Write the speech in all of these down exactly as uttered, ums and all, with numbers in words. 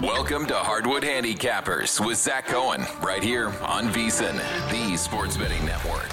Welcome to Hardwood Handicappers with Zach Cohen, right here on VSiN, the Sports Betting Network.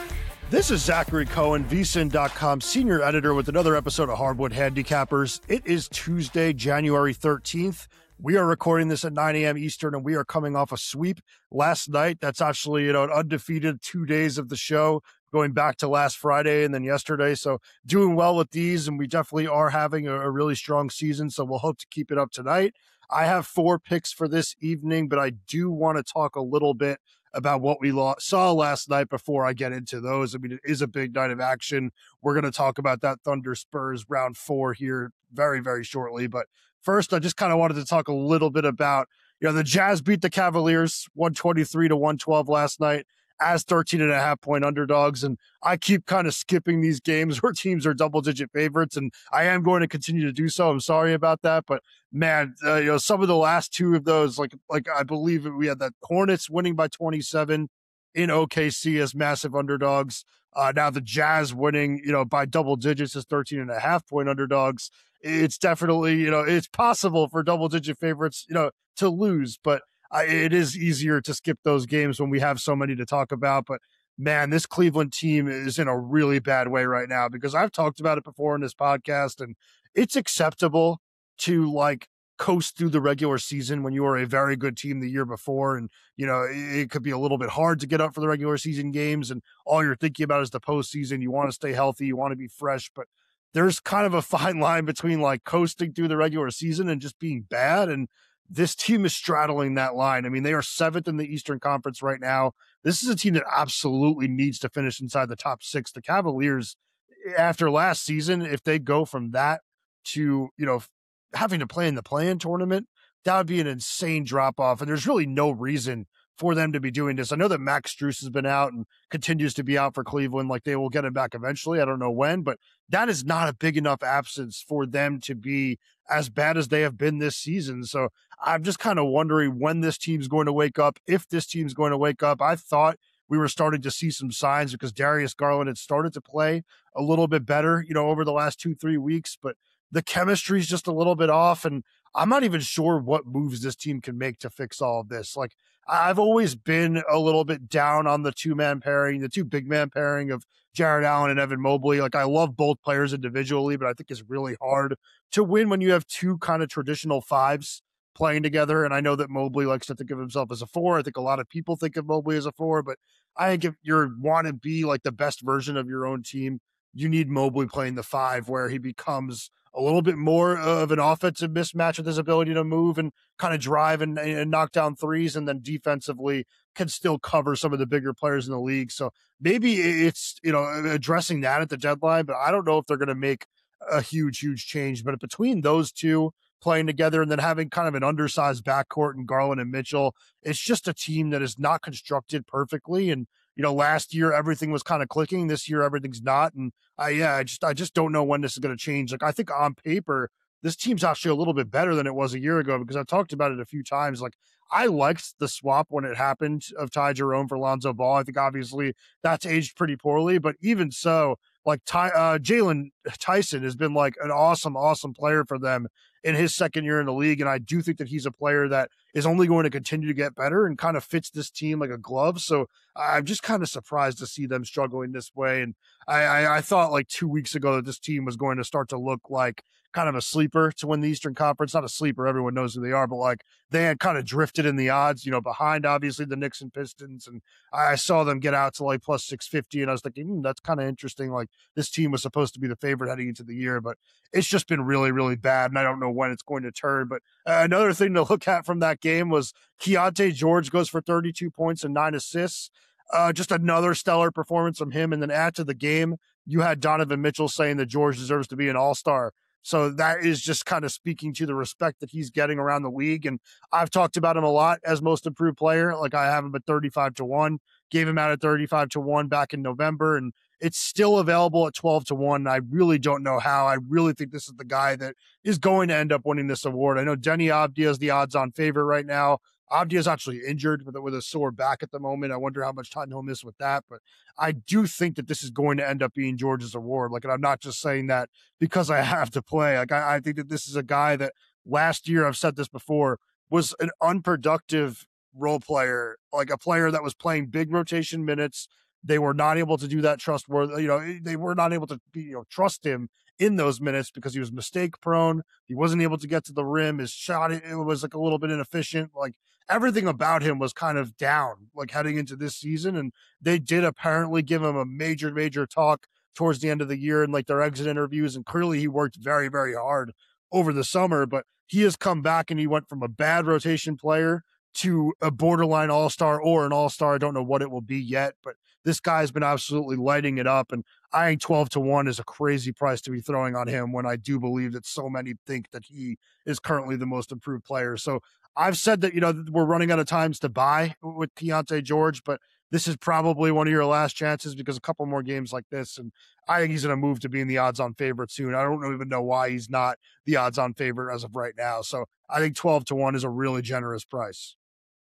This is Zachary Cohen, V S I N dot com senior editor with another episode of Hardwood Handicappers. It is Tuesday, January thirteenth. We are recording this at nine a.m. Eastern, and we are coming off a sweep last night. That's actually, you know, an undefeated two days of the show, going back to last Friday and then yesterday. So doing well with these, and we definitely are having a, a really strong season, so we'll hope to keep it up tonight. I have four picks for this evening, but I do want to talk a little bit about what we saw last night before I get into those. I mean, it is a big night of action. We're going to talk about that Thunder Spurs round four here very, very shortly. But first, I just kind of wanted to talk a little bit about, you know, the Jazz beat the Cavaliers one twenty-three to one twelve last night as thirteen and a half point underdogs. And I keep kind of skipping these games where teams are double digit favorites, and I am going to continue to do so. I'm sorry about that, but man, uh, you know, some of the last two of those, like, like I believe we had the Hornets winning by twenty-seven in O K C as massive underdogs. Uh, now the Jazz winning, you know, by double digits as thirteen and a half point underdogs. It's definitely, you know, it's possible for double digit favorites, you know, to lose, but I, it is easier to skip those games when we have so many to talk about. But man, this Cleveland team is in a really bad way right now, because I've talked about it before in this podcast, and it's acceptable to like coast through the regular season when you were a very good team the year before. And, you know, it, it could be a little bit hard to get up for the regular season games, and all you're thinking about is the postseason. You want to stay healthy, you want to be fresh, but there's kind of a fine line between like coasting through the regular season and just being bad. And this team is straddling that line. I mean, they are seventh in the Eastern Conference right now. This is a team that absolutely needs to finish inside the top six. The Cavaliers, after last season, if they go from that to, you know, having to play in the play-in tournament, that would be an insane drop-off. And there's really no reason for them to be doing this. I know that Max Strus has been out and continues to be out for Cleveland. Like, they will get him back eventually. I don't know when, but that is not a big enough absence for them to be as bad as they have been this season. So I'm just kind of wondering when this team's going to wake up, if this team's going to wake up. I thought we were starting to see some signs because Darius Garland had started to play a little bit better, you know, over the last two, three weeks, but the chemistry is just a little bit off. And I'm not even sure what moves this team can make to fix all of this. Like, I've always been a little bit down on the two-man pairing, the two big-man pairing of Jarrett Allen and Evan Mobley. Like, I love both players individually, but I think it's really hard to win when you have two kind of traditional fives playing together. And I know that Mobley likes to think of himself as a four. I think a lot of people think of Mobley as a four, but I think if you want to be like the best version of your own team, you need Mobley playing the five, where he becomes a little bit more of an offensive mismatch with his ability to move and kind of drive and, and knock down threes, and then defensively can still cover some of the bigger players in the league. So maybe it's, you know, addressing that at the deadline, but I don't know if they're going to make a huge, huge change. But between those two playing together and then having kind of an undersized backcourt in Garland and Mitchell, it's just a team that is not constructed perfectly. And, you know, last year everything was kind of clicking. This year everything's not. And I, yeah, I just, I just don't know when this is going to change. Like, I think on paper, this team's actually a little bit better than it was a year ago, because I've talked about it a few times. Like, I liked the swap when it happened of Ty Jerome for Lonzo Ball. I think obviously that's aged pretty poorly, but even so, like Ty, uh, Jalen Tyson has been like an awesome, awesome player for them in his second year in the league. And I do think that he's a player that is only going to continue to get better and kind of fits this team like a glove. So I'm just kind of surprised to see them struggling this way. And I, I, I thought like two weeks ago that this team was going to start to look like kind of a sleeper to win the Eastern Conference. Not a sleeper, everyone knows who they are, but like they had kind of drifted in the odds, you know, behind obviously the Knicks and Pistons. And I saw them get out to like plus six fifty. And I was thinking, hmm, that's kind of interesting. Like, this team was supposed to be the favorite heading into the year, but it's just been really, really bad. And I don't know when it's going to turn. But uh, another thing to look at from that game was Keontae George goes for thirty-two points and nine assists. Uh, just another stellar performance from him. And then add to the game, you had Donovan Mitchell saying that George deserves to be an all-star. So that is just kind of speaking to the respect that he's getting around the league. And I've talked about him a lot as most improved player. Like, I have him at thirty-five to one, gave him out at thirty-five to one back in November, and it's still available at twelve to one. I really don't know how. I really think this is the guy that is going to end up winning this award. I know Denny Avdia is the odds on favorite right now. Avdia is actually injured with a, with a sore back at the moment. I wonder how much time he'll miss with that. But I do think that this is going to end up being George's award. Like, and I'm not just saying that because I have to play. Like, I, I think that this is a guy that last year, I've said this before, was an unproductive role player, like a player that was playing big rotation minutes. They were not able to do that trustworthy, you know, they were not able to be, you know, trust him in those minutes because he was mistake prone. He wasn't able to get to the rim. His shot, it was like a little bit inefficient. Like everything about him was kind of down, like heading into this season. And they did apparently give him a major, major talk towards the end of the year and like their exit interviews. And clearly he worked very, very hard over the summer, but he has come back and he went from a bad rotation player to a borderline all-star or an all-star. I don't know what it will be yet, but this guy's been absolutely lighting it up. And I think twelve to one is a crazy price to be throwing on him when I do believe that so many think that he is currently the most improved player. So I've said that, you know, we're running out of times to buy with Keyonte George, but this is probably one of your last chances because a couple more games like this, and I think he's going to move to being the odds-on favorite soon. I don't even know why he's not the odds-on favorite as of right now. So I think twelve to one is a really generous price.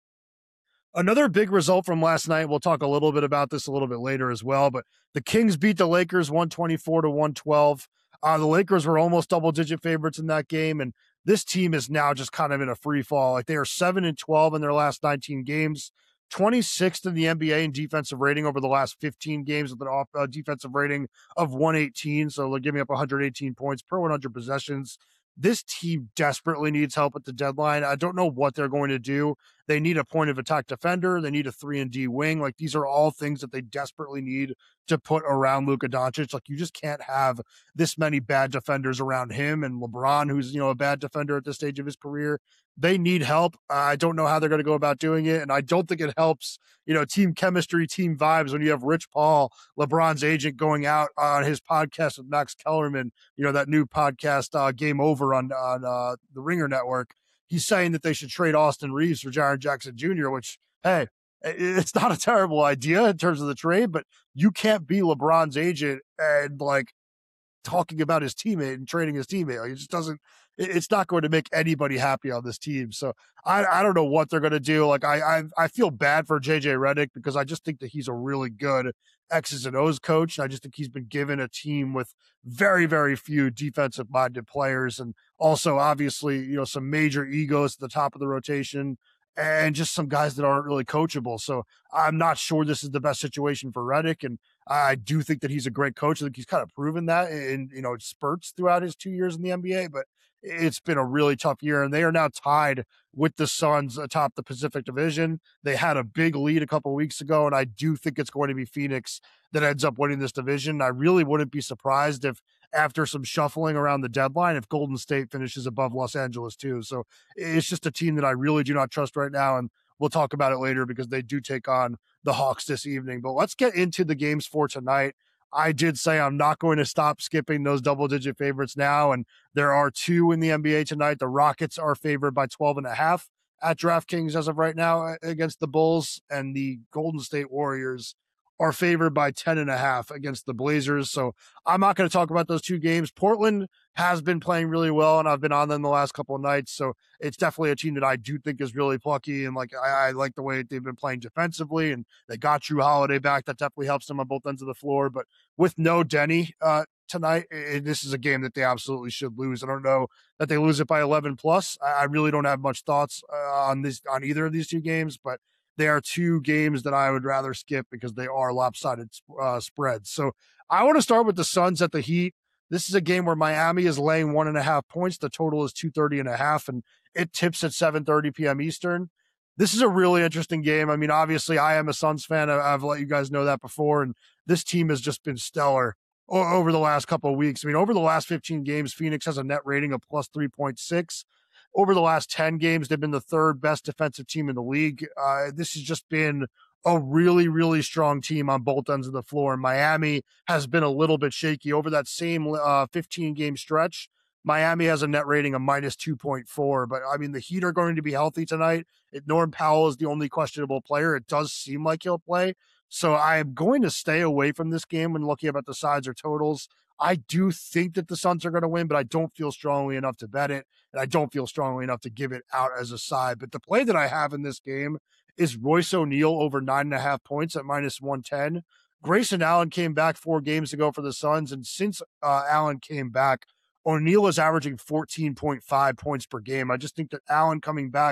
Another big result from last night, we'll talk a little bit about this a little bit later as well, but the Kings beat the Lakers one twenty-four to one twelve. Uh, the Lakers were almost double-digit favorites in that game, and this team is now just kind of in a free fall. Like they are seven and twelve in their last nineteen games, twenty-sixth in the N B A in defensive rating over the last fifteen games with an off uh, defensive rating of one eighteen. So they're giving up one hundred eighteen points per one hundred possessions. This team desperately needs help at the deadline. I don't know what they're going to do. They need a point of attack defender. They need a three and D wing. Like these are all things that they desperately need to put around Luka Doncic. Like you just can't have this many bad defenders around him and LeBron, who's, you know, a bad defender at this stage of his career. They need help. Uh, I don't know how they're going to go about doing it. And I don't think it helps, you know, team chemistry, team vibes when you have Rich Paul, LeBron's agent, going out on his podcast with Max Kellerman, you know, that new podcast, uh, Game Over on, on uh, the Ringer Network. He's saying that they should trade Austin Reeves for Jaren Jackson Junior, which, hey, it's not a terrible idea in terms of the trade, but you can't be LeBron's agent and like talking about his teammate and trading his teammate. Like, it just doesn't, it's not going to make anybody happy on this team. So I, I don't know what they're going to do. Like I, I, I feel bad for J J Redick because I just think that he's a really good X's and O's coach. And I just think he's been given a team with very, very few defensive minded players. And also obviously, you know, some major egos at the top of the rotation and just some guys that aren't really coachable. So I'm not sure this is the best situation for Redick. And I do think that he's a great coach. I think he's kind of proven that in, you know, spurts throughout his two years in the N B A, but it's been a really tough year, and they are now tied with the Suns atop the Pacific Division. They had a big lead a couple of weeks ago, and I do think it's going to be Phoenix that ends up winning this division. I really wouldn't be surprised if after some shuffling around the deadline, if Golden State finishes above Los Angeles too. So it's just a team that I really do not trust right now, and we'll talk about it later because they do take on the Hawks this evening. But let's get into the games for tonight. I did say I'm not going to stop skipping those double-digit favorites now, and there are two in the N B A tonight. The Rockets are favored by twelve and a half at DraftKings as of right now against the Bulls, and the Golden State Warriors are favored by ten and a half against the Blazers. So I'm not going to talk about those two games. Portland has been playing really well, and I've been on them the last couple of nights. So it's definitely a team that I do think is really plucky. And like, I, I like the way they've been playing defensively, and they got Jrue Holiday back. That definitely helps them on both ends of the floor. But with no Denny uh, tonight, it, this is a game that they absolutely should lose. I don't know that they lose it by eleven plus. I, I really don't have much thoughts uh, on this, on either of these two games, but they are two games that I would rather skip because they are lopsided uh, spreads. So I want to start with the Suns at the Heat. This is a game where Miami is laying one and a half points. The total is two thirty and a half, and it tips at seven thirty p.m. Eastern. This is a really interesting game. I mean, obviously, I am a Suns fan. I've let you guys know that before, and this team has just been stellar over the last couple of weeks. I mean, over the last fifteen games, Phoenix has a net rating of plus three point six. Over the last ten games, they've been the third best defensive team in the league. Uh, this has just been a really, really strong team on both ends of the floor. And Miami has been a little bit shaky over that same uh, fifteen-game stretch. Miami has a net rating of minus two point four. But, I mean, the Heat are going to be healthy tonight. It, Norm Powell is the only questionable player. It does seem like he'll play. So I am going to stay away from this game when looking about the sides or totals. I do think that the Suns are going to win, but I don't feel strongly enough to bet it, and I don't feel strongly enough to give it out as a side. But the play that I have in this game is Royce O'Neal over nine and a half points at minus one ten. Grayson Allen came back four games ago for the Suns, and since uh, Allen came back, O'Neal is averaging fourteen point five points per game. I just think that Allen coming back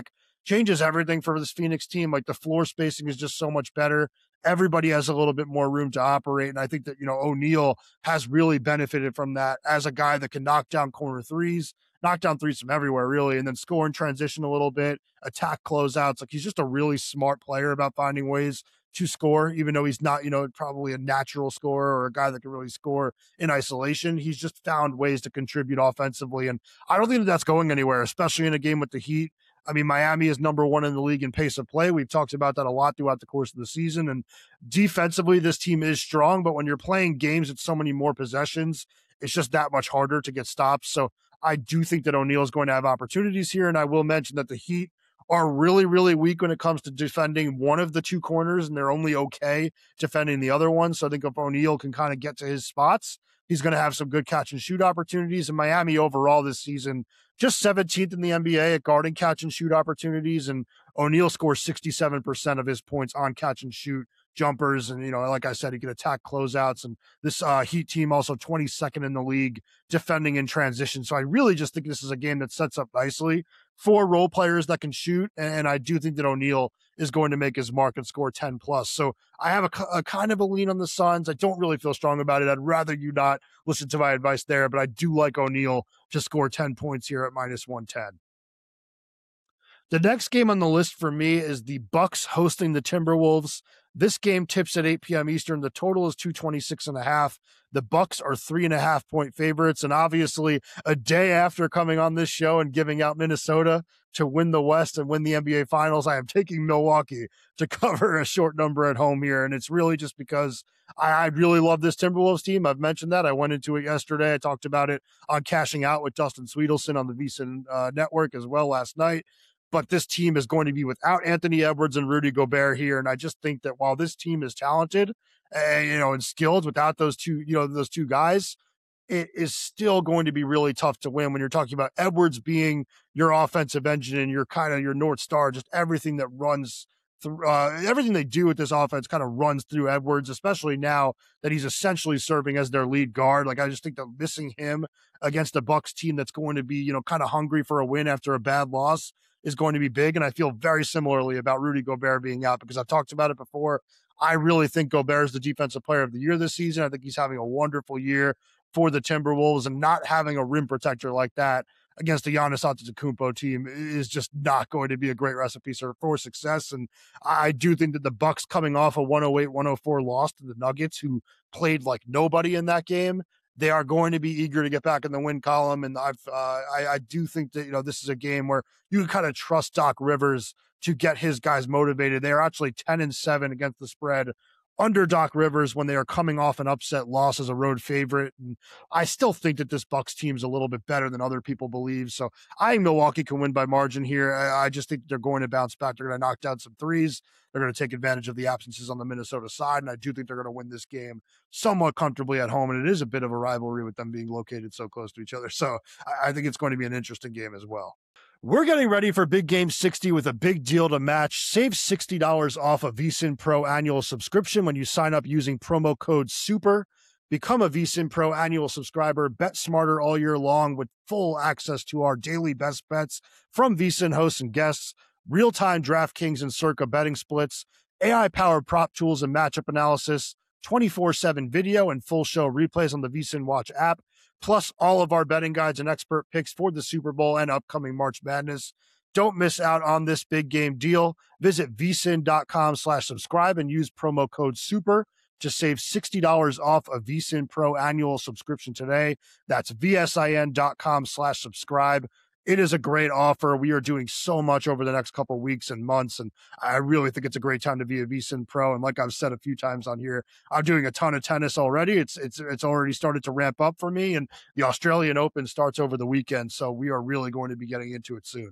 changes everything for this Phoenix team. Like the floor spacing is just so much better. Everybody has a little bit more room to operate. And I think that, you know, O'Neal has really benefited from that as a guy that can knock down corner threes, knock down threes from everywhere, really, and then score in transition a little bit, attack closeouts. Like he's just a really smart player about finding ways to score, even though he's not, you know, probably a natural scorer or a guy that can really score in isolation. He's just found ways to contribute offensively. And I don't think that that's going anywhere, especially in a game with the Heat. I mean, Miami is number one in the league in pace of play. We've talked about that a lot throughout the course of the season. And defensively, this team is strong, but when you're playing games with so many more possessions, it's just that much harder to get stops. So I do think that O'Neal is going to have opportunities here. And I will mention that the Heat are really, really weak when it comes to defending one of the two corners, and they're only okay defending the other one. So I think if O'Neal can kind of get to his spots, he's going to have some good catch and shoot opportunities. And Miami overall this season, just seventeenth in the N B A at guarding catch and shoot opportunities. And O'Neal scores sixty-seven percent of his points on catch and shoot jumpers. And, you know, like I said, he can attack closeouts. And this uh, Heat team also twenty-second in the league defending in transition. So I really just think this is a game that sets up nicely for role players that can shoot. And I do think that O'Neal is going to make his mark and score ten plus. So I have a, a kind of a lean on the Suns. I don't really feel strong about it. I'd rather you not listen to my advice there, but I do like O'Neal to score ten points here at minus one ten. The next game on the list for me is the Bucks hosting the Timberwolves. This game tips at eight p.m. Eastern. The total is two twenty-six and a half. The Bucks are three and a half point favorites. And obviously a day after coming on this show and giving out Minnesota to win the West and win the N B A Finals, I am taking Milwaukee to cover a short number at home here. And it's really just because I, I really love this Timberwolves team. I've mentioned that. I went into it yesterday. I talked about it on Cashing Out with Dustin Sweetelson on the VSiN uh, network as well last night. But this team is going to be without Anthony Edwards and Rudy Gobert here. And I just think that while this team is talented, uh, you know, and skilled without those two, you know, those two guys, it is still going to be really tough to win when you're talking about Edwards being your offensive engine and your kind of your North Star, just everything that runs through, uh, everything they do with this offense kind of runs through Edwards, especially now that he's essentially serving as their lead guard. Like, I just think that missing him against a Bucks team that's going to be, you know, kind of hungry for a win after a bad loss is going to be big. And I feel very similarly about Rudy Gobert being out because I've talked about it before. I really think Gobert is the defensive player of the year this season. I think he's having a wonderful year for the Timberwolves, and not having a rim protector like that against a Giannis Antetokounmpo team is just not going to be a great recipe for success. And I do think that the Bucks, coming off a one oh eight one oh four loss to the Nuggets, who played like nobody in that game, they are going to be eager to get back in the win column. And I've, uh, I, I do think that, you know, this is a game where you can kind of trust Doc Rivers to get his guys motivated. They are actually ten and seven against the spread under Doc Rivers when they are coming off an upset loss as a road favorite. And I still think that this Bucks team is a little bit better than other people believe. So I think Milwaukee can win by margin here. I, I just think they're going to bounce back. They're going to knock down some threes. They're going to take advantage of the absences on the Minnesota side. And I do think they're going to win this game somewhat comfortably at home. And it is a bit of a rivalry with them being located so close to each other. So I, I think it's going to be an interesting game as well. We're getting ready for Big Game sixty with a big deal to match. Save sixty dollars off a VSiN Pro annual subscription when you sign up using promo code SUPER. Become a VSiN Pro annual subscriber. Bet smarter all year long with full access to our daily best bets from VSiN hosts and guests, real-time DraftKings and Circa betting splits, A I-powered prop tools and matchup analysis, twenty-four seven video and full show replays on the VSiN Watch app, plus all of our betting guides and expert picks for the Super Bowl and upcoming March Madness. Don't miss out on this big game deal. Visit vsin.com slash subscribe and use promo code SUPER to save sixty dollars off a VSiN Pro annual subscription today. That's vsin.com slash subscribe. It is a great offer. We are doing so much over the next couple of weeks and months, and I really think it's a great time to be a VSiN Pro. And like I've said a few times on here, I'm doing a ton of tennis already. It's it's it's already started to ramp up for me, and the Australian Open starts over the weekend, so we are really going to be getting into it soon.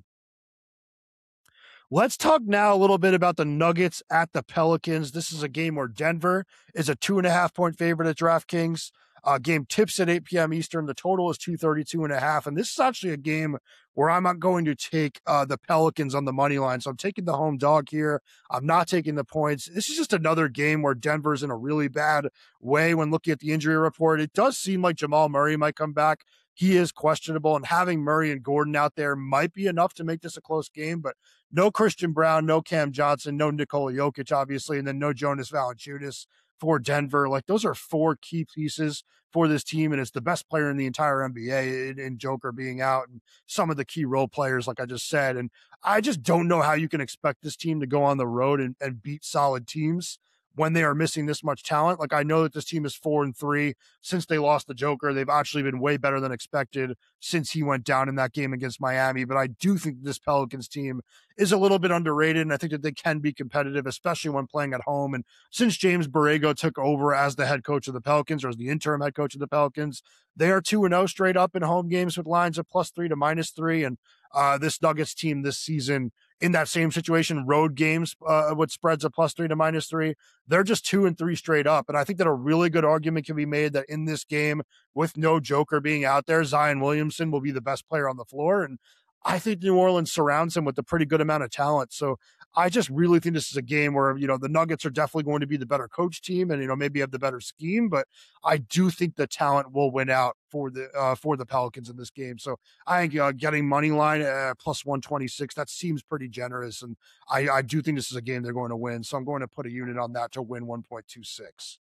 Let's talk now a little bit about the Nuggets at the Pelicans. This is a game where Denver is a two and a half point favorite at DraftKings. Uh, game tips at eight p.m. Eastern. The total is two thirty-two and a half. And this is actually a game where I'm not going to take uh, the Pelicans on the money line. So I'm taking the home dog here. I'm not taking the points. This is just another game where Denver's in a really bad way when looking at the injury report. It does seem like Jamal Murray might come back he is questionable, and having Murray and Gordon out there might be enough to make this a close game, but no Christian Brown, no Cam Johnson, no Nikola Jokic, obviously, and then no Jonas Valanciunas for Denver. Like, those are four key pieces for this team, and it's the best player in the entire N B A in, in Joker being out, and some of the key role players, like I just said. And I just don't know how you can expect this team to go on the road and, and beat solid teams when they are missing this much talent. Like, I know that this team is four and three since they lost the Joker. They've actually been way better than expected since he went down in that game against Miami. But I do think this Pelicans team is a little bit underrated, and I think that they can be competitive, especially when playing at home. And since James Borrego took over as the head coach of the Pelicans, or as the interim head coach of the Pelicans, they are two and oh straight up in home games with lines of plus three to minus three. And uh, this Nuggets team this season, in that same situation, road games uh, with spreads of plus three to minus three, they're just two and three straight up. And I think that a really good argument can be made that in this game, with no Joker being out there, Zion Williamson will be the best player on the floor. And I think New Orleans surrounds him with a pretty good amount of talent. So I just really think this is a game where, you know, the Nuggets are definitely going to be the better coach team and, you know, maybe have the better scheme, but I do think the talent will win out for the, uh, for the Pelicans in this game. So I think uh, getting money line uh, plus one twenty-six, that seems pretty generous. And I, I do think this is a game they're going to win. So I'm going to put a unit on that to win one point two six.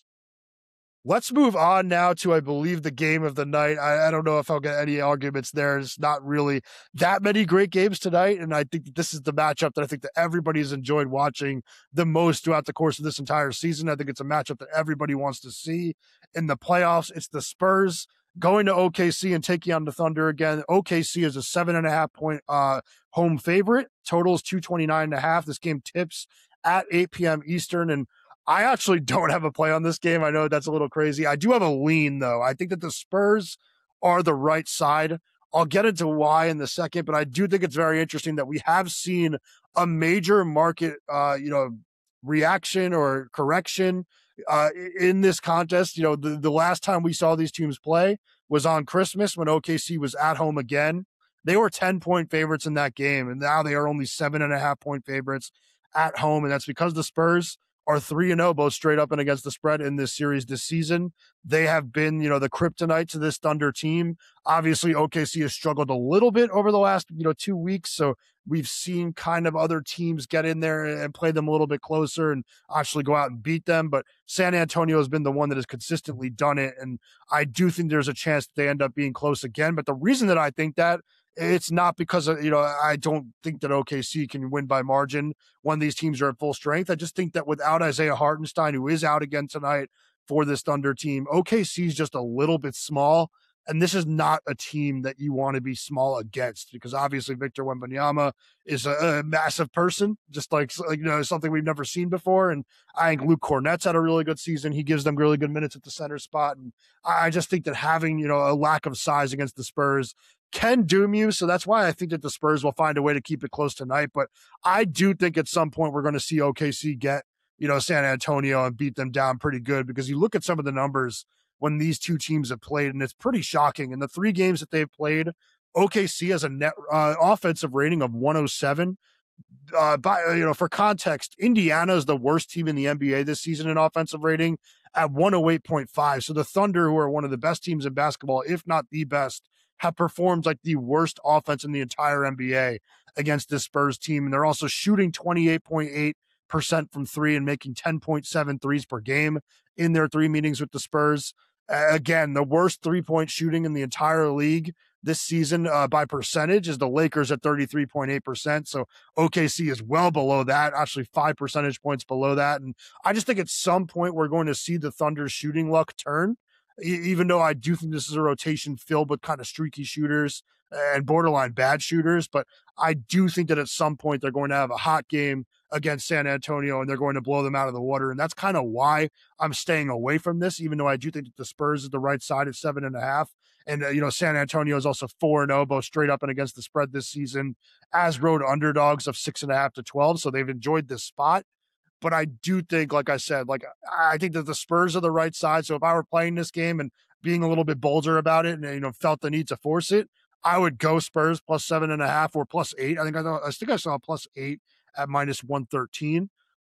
Let's move on now to, I believe, the game of the night. I, I don't know if I'll get any arguments there. There's not really that many great games tonight, and I think that this is the matchup that I think that everybody's enjoyed watching the most throughout the course of this entire season. I think it's a matchup that everybody wants to see in the playoffs. It's the Spurs going to O K C and taking on the Thunder again. O K C is a seven and a half point uh, home favorite. Total is two twenty-nine and a half. This game tips at eight p.m. Eastern, and I actually don't have a play on this game. I know that's a little crazy. I do have a lean, though. I think that the Spurs are the right side. I'll get into why in the second, but I do think it's very interesting that we have seen a major market, uh, you know, reaction or correction uh, in this contest. You know, the, the last time we saw these teams play was on Christmas when O K C was at home again. They were ten-point favorites in that game, and now they are only seven and a half point favorites at home, and that's because the Spurs are three and oh, both straight up and against the spread in this series this season. They have been, you know, the kryptonite to this Thunder team. Obviously, O K C has struggled a little bit over the last, you know, two weeks. So we've seen kind of other teams get in there and play them a little bit closer and actually go out and beat them. But San Antonio has been the one that has consistently done it. And I do think there's a chance that they end up being close again. But the reason that I think that, it's not because of, you know, I don't think that O K C can win by margin when these teams are at full strength. I just think that without Isaiah Hartenstein, who is out again tonight for this Thunder team, O K C is just a little bit small. And this is not a team that you want to be small against, because obviously Victor Wembanyama is a, a massive person, just like, you know, something we've never seen before. And I think Luke Cornett's had a really good season. He gives them really good minutes at the center spot. And I just think that having, you know, a lack of size against the Spurs can doom you. So that's why I think that the Spurs will find a way to keep it close tonight. But I do think at some point we're going to see O K C get, you know, San Antonio and beat them down pretty good, because you look at some of the numbers when these two teams have played, and it's pretty shocking. In the three games that they've played, O K C has a net uh, offensive rating of one oh seven. Uh, by, you know, for context, Indiana is the worst team in the N B A this season in offensive rating at one oh eight point five. So the Thunder, who are one of the best teams in basketball, if not the best, have performed like the worst offense in the entire N B A against this Spurs team. And they're also shooting twenty-eight point eight percent from three and making ten point seven threes per game in their three meetings with the Spurs. Uh, again, the worst three-point shooting in the entire league this season uh, by percentage is the Lakers at thirty-three point eight percent. So O K C is well below that, actually five percentage points below that. And I just think at some point we're going to see the Thunder's shooting luck turn, even though I do think this is a rotation filled with kind of streaky shooters and borderline bad shooters. But I do think that at some point they're going to have a hot game against San Antonio and they're going to blow them out of the water. And that's kind of why I'm staying away from this, even though I do think that the Spurs is the right side at seven and a half. And, uh, you know, San Antonio is also four and oh, both straight up and against the spread this season as road underdogs of six and a half to twelve. So they've enjoyed this spot. But I do think, like I said, like I think that the Spurs are the right side. So if I were playing this game and being a little bit bolder about it and, you know, felt the need to force it, I would go Spurs plus seven and a half or plus eight. I think I, thought, I think I saw plus eight at minus one thirteen.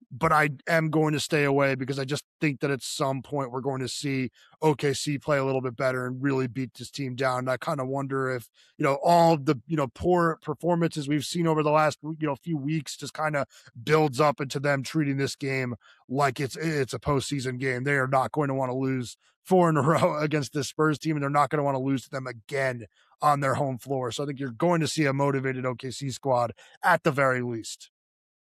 but I am going to stay away because I just think that at some point we're going to see O K C play a little bit better and really beat this team down. And I kind of wonder if, you know, all the, you know, poor performances we've seen over the last, you know, few weeks just kind of builds up into them treating this game like it's, it's a postseason game. They are not going to want to lose four in a row against this Spurs team, and they're not going to want to lose to them again on their home floor. So I think you're going to see a motivated O K C squad at the very least.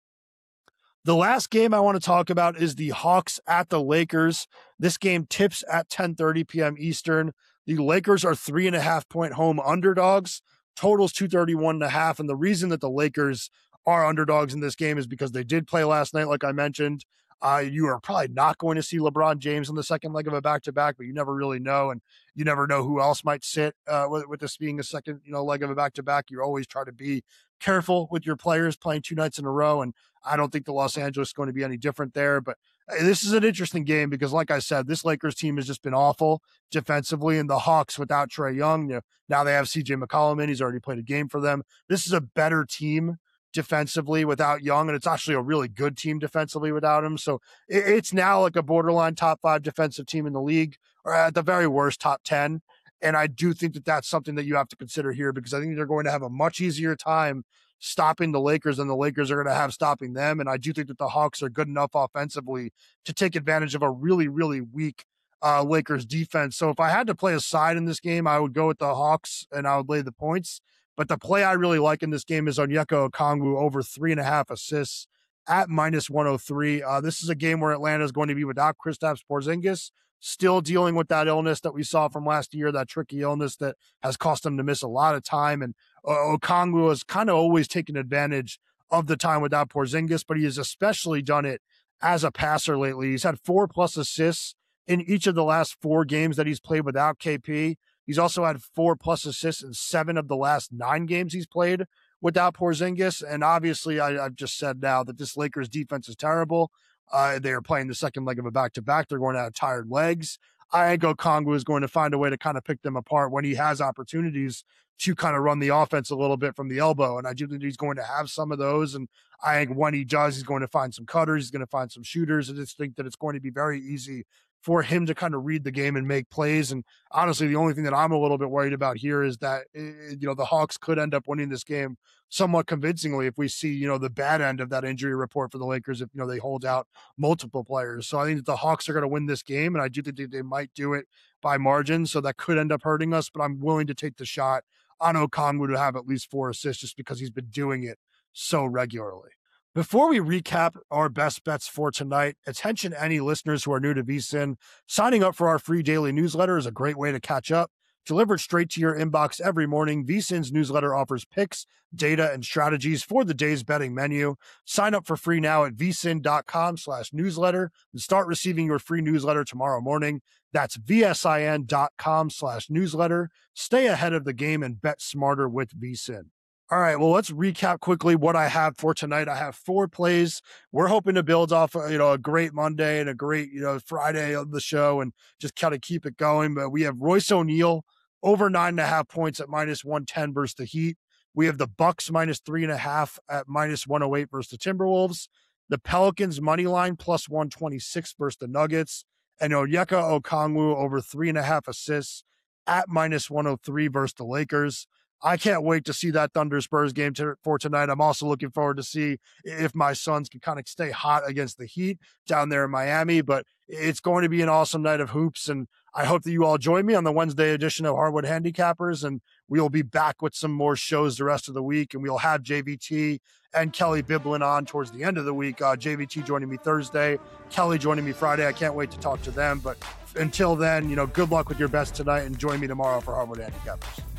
The last game I want to talk about is the Hawks at the Lakers. This game tips at ten thirty p.m. Eastern. The Lakers are three and a half point home underdogs. Totals two thirty-one and a half. And the reason that the Lakers are underdogs in this game is because they did play last night, like I mentioned. Uh, you are probably not going to see LeBron James on the second leg of a back-to-back, but you never really know, and you never know who else might sit uh, with, with this being a second, you know, leg of a back-to-back. You always try to be careful with your players playing two nights in a row, and I don't think the Los Angeles is going to be any different there. But this is an interesting game because, like I said, this Lakers team has just been awful defensively, and the Hawks without Trae Young, you know, now they have C J McCollum in. He's already played a game for them. This is a better team defensively without Young, and it's actually a really good team defensively without him. So it's now like a borderline top five defensive team in the league, or at the very worst, top ten. And I do think that that's something that you have to consider here, because I think they're going to have a much easier time stopping the Lakers than the Lakers are going to have stopping them. And I do think that the Hawks are good enough offensively to take advantage of a really, really weak uh, Lakers defense. So if I had to play a side in this game, I would go with the Hawks and I would lay the points. But the play I really like in this game is Onyeka Okongwu over three and a half assists at minus one oh three. Uh, this is a game where Atlanta is going to be without Kristaps Porzingis, still dealing with that illness that we saw from last year, that tricky illness that has cost them to miss a lot of time. And uh, Okongwu has kind of always taken advantage of the time without Porzingis, but he has especially done it as a passer lately. He's had four plus assists in each of the last four games that he's played without K P. He's also had four plus assists in seven of the last nine games he's played without Porzingis. And obviously, I, I've just said now that this Lakers defense is terrible. Uh, they are playing the second leg of a back-to-back. They're going to have tired legs. I think Okongwu is going to find a way to kind of pick them apart when he has opportunities to kind of run the offense a little bit from the elbow. And I do think he's going to have some of those. And I think when he does, he's going to find some cutters. He's going to find some shooters. I just think that it's going to be very easy for him to kind of read the game and make plays. And honestly, the only thing that I'm a little bit worried about here is that, you know, the Hawks could end up winning this game somewhat convincingly if we see, you know, the bad end of that injury report for the Lakers, if, you know, they hold out multiple players. So I think that the Hawks are going to win this game, and I do think they might do it by margin. So that could end up hurting us, but I'm willing to take the shot on Okongwu to have at least four assists just because he's been doing it so regularly. Before we recap our best bets for tonight, attention any listeners who are new to VSiN, signing up for our free daily newsletter is a great way to catch up. Delivered straight to your inbox every morning, VSiN's newsletter offers picks, data, and strategies for the day's betting menu. Sign up for free now at vsin.com slash newsletter and start receiving your free newsletter tomorrow morning. That's vsin.com slash newsletter. Stay ahead of the game and bet smarter with VSiN. All right, well, let's recap quickly what I have for tonight. I have four plays. We're hoping to build off, you know, a great Monday and a great, you know, Friday of the show and just kind of keep it going. But we have Royce O'Neal over nine and a half points at minus one ten versus the Heat. We have the Bucks minus three and a half at minus one oh eight versus the Timberwolves. The Pelicans money line plus one twenty-six versus the Nuggets. And Onyeka Okongwu over three and a half assists at minus one oh three versus the Lakers. I can't wait to see that Thunder Spurs game to, for tonight. I'm also looking forward to see if my Suns can kind of stay hot against the Heat down there in Miami. But it's going to be an awesome night of hoops, and I hope that you all join me on the Wednesday edition of Hardwood Handicappers, and we'll be back with some more shows the rest of the week, and we'll have J V T and Kelly Biblin on towards the end of the week. Uh, J V T joining me Thursday, Kelly joining me Friday. I can't wait to talk to them. But until then, you know, good luck with your bets tonight, and join me tomorrow for Hardwood Handicappers.